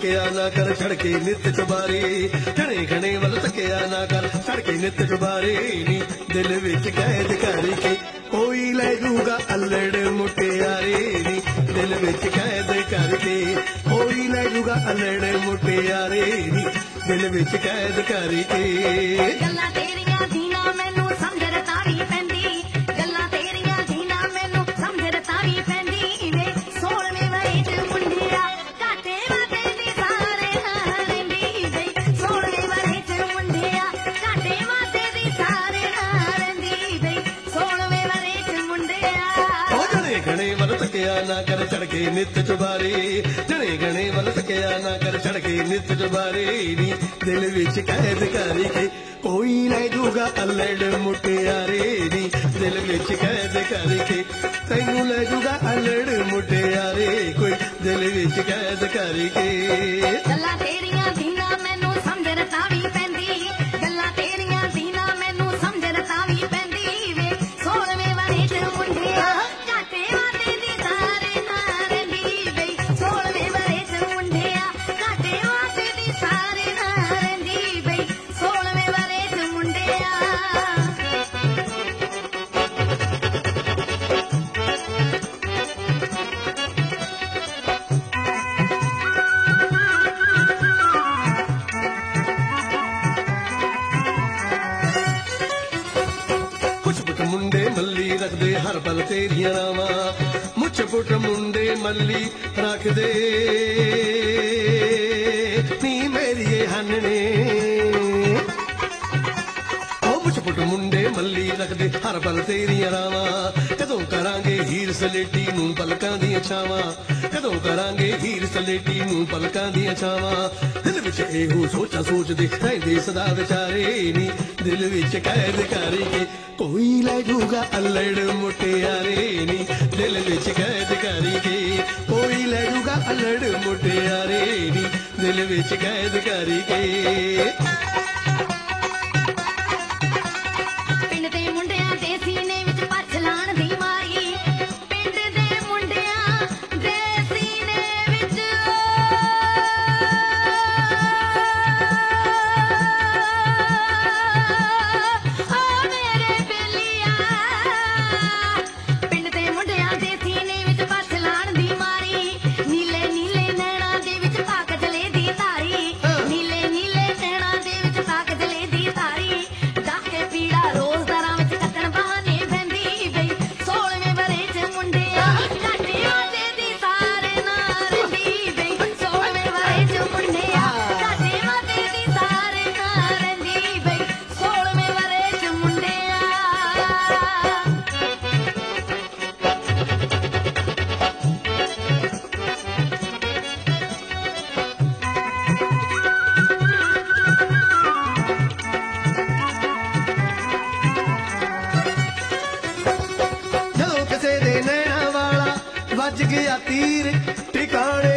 ਤੱਕਿਆ ਨਾ ਕਰ ਛੜ ਕੇ ਨਿੱਤ ਚੁਬਾਰੇ ਘਣੇ ਘਣੇ ਵੱਲ ਤੱਕਿਆ ਨਾ ਕਰ ਛੜ ਕੇ ਨਿੱਤ ਚੁਬਾਰੇ ਨੀ ਦਿਲ ਵਿੱਚ ਕੈਦ ਕਰਕੇ ਕੋਈ ਲੈ ਜੂਗਾ ਅਲੜ ਮੁਟਿਆਰੇ ਨੀ ਦਿਲ ਵਿੱਚ ਕੈਦ ਕਰਕੇ ਕੋਈ ਲੈ ਜੂਗਾ ਅਲੜ ਮੁਟਿਆਰੇ ਨੀ ਦਿਲ ਵਿੱਚ ਕੈਦ ਕਰਕੇ ਗੱਲਾਂ ਤੇਰੀਆਂ ਦੀ ਨਾ ਮੈਨੂੰ ਸਮਝ ਰਤਾਵੀ ਪੈਂਦੀ ਗੱਲਾਂ ਤੇਰੀਆਂ ਦੀ ਨਾ ਮੈਨੂੰ ਸਮਝ ਰਤਾਵੀ ਪੈਂਦੀ ਵੇ 16ਵੇਂ ਵਰੇ ਚ ਮੁੰਡਿਆ ਘਾਟੇ ਵਾਦੇ ਦੀ ਸਾਰੇ ਨਾਲ ਰਹਿੰਦੀ ਵੇ 16ਵੇਂ ਵਰੇ ਚ ਮੁੰਡਿਆ ਘਾਟੇ ਵਾਦੇ ਦੀ ਸਾਰੇ ਨਾਲ ਰਹਿੰਦੀ ਵੇ 16ਵੇਂ ਵਰੇ ਚ ਮੁੰਡਿਆ ਉਹ ਜਣੇ ਘਣੇ ਵੱਲ ਤੱਕਿਆ ਨਾ ਕਰ ਛੜ ਕੇ ਨਿੱਤ ਚੁਬਾਰੇ ਜਣੇ ਘਣੇ ਵੱਲ ਤੱਕਿਆ ਨਾ ਕਰ ਛੜ ਕੇ ਨਿੱਤ ਚੁਬਾਰੇ ਨੀ ਦਿਲ ਵਿੱਚ ਕੈਦ ਕਰਕੇ ਕੋਈ ਲੈ ਜੂਗਾ ਅਲੜ ਮੁਟਿਆਰੇ ਨੀ ਦਿਲ ਵਿੱਚ ਕੈਦ ਕਰਕੇ ਤੈਨੂੰ ਲੈ ਜੂਗਾ ਅਲੜ ਮੁਟਿਆਰੇ ਕੋਈ ਦਿਲ ਵਿੱਚ ਕੈਦ ਕਰਕੇ ਗੱਲਾਂ ਤੇਰੀਆਂ ਦੀ ਨਾ ਮੈਨੂੰ ਸਮਝ ਰਤਾਵੀ ਪੈਂਦੀ ਗੱਲਾਂ ਤੇਰੀਆਂ ਦੀ ਨਾ ਮੈਨੂੰ ਸਮਝ ਰਤਾਵੀ ਪੈਂਦੀ ਵੇ 16ਵੇਂ ਵਰੇ ਚ ਮੁੰਡਿਆ ਘਾਟੇ ਵਾਦੇ ਦੀ ਸਾਰੇ ਨਾਲ ਰਹਿੰਦੀ ਵੇ 16ਵੇਂ ਵਰੇ ਚ ਮੁੰਡਿਆ ਘਾਟੇ ਵਾਦੇ ਦੀ ਸਾਰੇ ਨਾਲ ਰਹਿੰਦੀ ਵੇ 16ਵੇਂ ਵਰੇ ਚ ਮੁੰਡਿਆ ਮੁੰਡੇ ਮੱਲੀ ਰੱਖਦੇ ਹਰ ਪਲ ਤੇਰੀਆਂ ਰਾਵਾਂ ਮੁੱਛ ਪੁੱਟ ਮੁੰਡੇ ਮੱਲੀ ਰੱਖਦੇ ਨੀ ਮੇਰੀਏ ਹੰਨੇ ਉਹ ਮੁੱਛ ਪੁੱਟ ਮੁੰਡੇ ਮੱਲੀ ਰੱਖਦੇ ਹਰ ਪਲ ਤੇਰੀਆਂ ਰਾਵਾਂ ਕਦੋਂ ਕਰਾਂਗੇ ਹੀਰ ਸਲੇਟੀ ਨੂੰ ਪਲਕਾਂ ਦੀਆਂ ਛਾਵਾਂ ਕਦੋਂ ਕਰਾਂਗੇ ਹੀਰ ਸਲੇਟੀ ਨੂੰ ਪਲਕਾਂ ਦੀਆਂ ਛਾਵਾਂ ਦਿਲ ਵਿੱਚ ਇਹੋ ਸੋਚਾਂ ਸੋਚਦੇ ਰਹਿੰਦੇ ਸਦਾ ਵਿਚਾਰੇ ਨੀ ਦਿਲ ਵਿੱਚ ਕੈਦ ਕਰਕੇ ਕੋਈ ਲੈ ਜੂਗਾ ਅਲੜ ਮੁਟਿਆਰੇ ਨੀ ਦਿਲ ਵਿੱਚ ਕੈਦ ਕਰਕੇ ਕੋਈ ਲੈ ਜੂਗਾ ਅਲੜ ਮੁਟਿਆਰੇ ਨੀ ਦਿਲ ਵਿੱਚ ਕੈਦ ਕਰਕੇ ਪਿੰਡ ਦੇ ਮੁੰਡਿਆਂ ਦੇ ਸੀਨੇ ਵਿੱਚ ਪੱਛ ਲਾਣ ਦੀ ਮਾਰੀ ਪਿੰਡ ਦੇ ਮੁੰਡਿਆਂ ਦੇ ਸੀਨੇ ਵਿੱਚ ਆ ਮੇਰੇ ਬੇਲੀਆ ਪਿੰਡ ਦੇ ਮੁੰਡਿਆਂ ਦੇ ਸੀਨੇ ਵਿੱਚ ਪੱਛ ਲਾਣ ਦੀ ਮਾਰੀ ਨੀਲੇ ਨੀਲੇ ਨੈਣਾਂ ਦੇ ਵਿੱਚ ਤਾਕ ਜਲੇ ਦੀ ਧਾਰੀ ਨੀਲੇ ਨੀਲੇ ਨੈਣਾਂ ਦੇ ਵਿੱਚ ਤਾਕ ਜਲੇ ਦੀ ਧਾਰੀ ਡਾਕੇ ਪੀੜਾ ਰੋਜ਼ਦਾਰਾਂ ਵਿੱਚ ਕੱਟਣ ਬਹਾਨੇ ਪੈਂਦੀ ਬਈ 16ਵੇਂ ਵਰੇ ਚ ਮੁੰਡਿਆ ਘਾਟੇ ਵਾਦੇ ਦੀ ਸਾਰੇ ਨਾਲ ਰਹਿੰਦੀ ਬਈ 16ਵੇਂ ਵਰੇ ਚ ਮੁੰਡਿਆ ਘਾਟੇ ਵਾਦੇ ਦੀ ਸਾਰੇ ਨਾਲ ਰਹਿੰਦੀ ਬਈ 16ਵੇਂ ਵਰੇ ਚ ਮੁੰਡਿਆ ਜਦੋਂ ਕਿਸੇ ਦੇ ਨੈਣਾ ਵਾਲਾ ਵੱਜ ਗਿਆ ਤੀਰ ਟਿਕਾਣੇ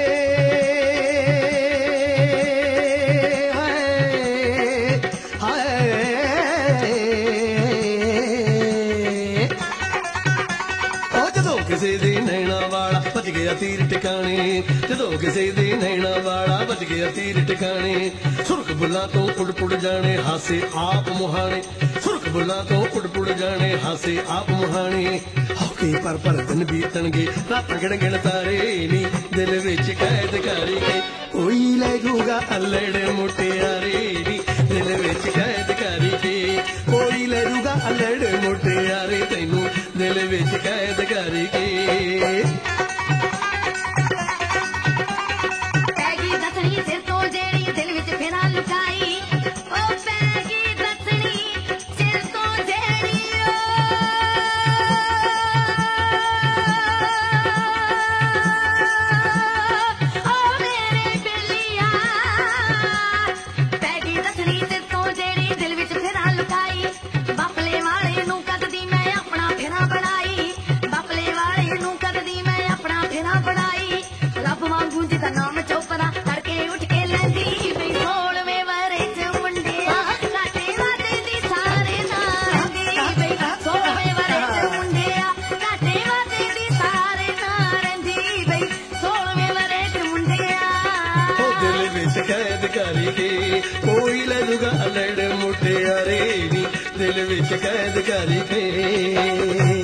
ਹਾਏ ਹਾਏ ਉਹ ਜਦੋਂ ਕਿਸੇ ਦੇ ਨੈਣਾ ਵਾਲਾ ਵੱਜ ਗਿਆ ਤੀਰ ਟਿਕਾਣੇ ਜਦੋਂ ਕਿਸੇ ਦੇ ਨੈਣਾ ਵਾਲਾ ਵੱਜ ਗਿਆ ਤੀਰ ਟਿਕਾਣੇ ਸੁਰਖ ਬੁੱਲਾਂ ਤੋਂ ਉੱਡ ਜਾਣੇ ਹਾਸੇ ਆਪ ਮੁਹਾਣੇ ਸੁਰਖ ਬੁੱਲਾਂ ਤੋਂ ਉੱਡ ਜਾਣੇ ਹਾਸੇ ਆਪ ਮੁਹਾਣੇ ਹੌਕੇ ਪਰ ਦਿਨ ਬੀਤਣਗੇ ਰਾਤਾਂ ਗਿਣ ਗਿਣ ਤਾਰੇ ਨੀ ਦਿਲ ਵਿੱਚ ਕੈਦ ਕਰਕੇ ਕੋਈ ਲੈ ਜੂਗਾ ਅਲੜ ਮੁਟਿਆਰੇ ਨੀ ਦਿਲ ਵਿੱਚ ਕੈਦ ਕਰਕੇ ਕੋਈ ਲੈ ਜੂਗਾ ਅਲੜ ਮੁਟਿਆਰੇ ਤੈਨੂੰ ਦਿਲ ਵਿੱਚ ਕੈਦ ਕਰਕੇ ਪੈ ਗਈ ਦੱਸਣੀ ਸਿਰ ਤੋਂ ਜਿਹੜੀ ਦਿਲ ਵਿੱਚ ਫੇਰਾ ਲੁਕਾਈ ਉਹ ਪੈ ਗਈ ਦੱਸਣੀ ਸਿਰ ਤੋਂ ਜਿਹੜੀ ਉਹ ਮੇਰੇ ਬੇਲੀਆ ਪੈ ਗਈ ਦੱਸਣੀ ਸਿਰ ਤੋਂ ਜਿਹੜੀ ਦਿਲ ਵਿੱਚ ਫੇਰਾ ਲੁਕਾਈ ਬਾਪਲੇ ਵਾਲੇ ਨੂੰ ਕੱਢਦੀ ਮੈਂ ਆਪਣਾ ਫੇਰਾ ਬਣਾਈ ਬਾਪਲੇ ਵਾਲੇ ਨੂੰ ਕੇ ਕੋਈ ਲੈ ਜੂਗਾ ਲੜ ਮੁਟਿਆਰੇ ਨੀ ਦਿਲ ਵਿੱਚ ਕੈਦ ਕਰਕੇ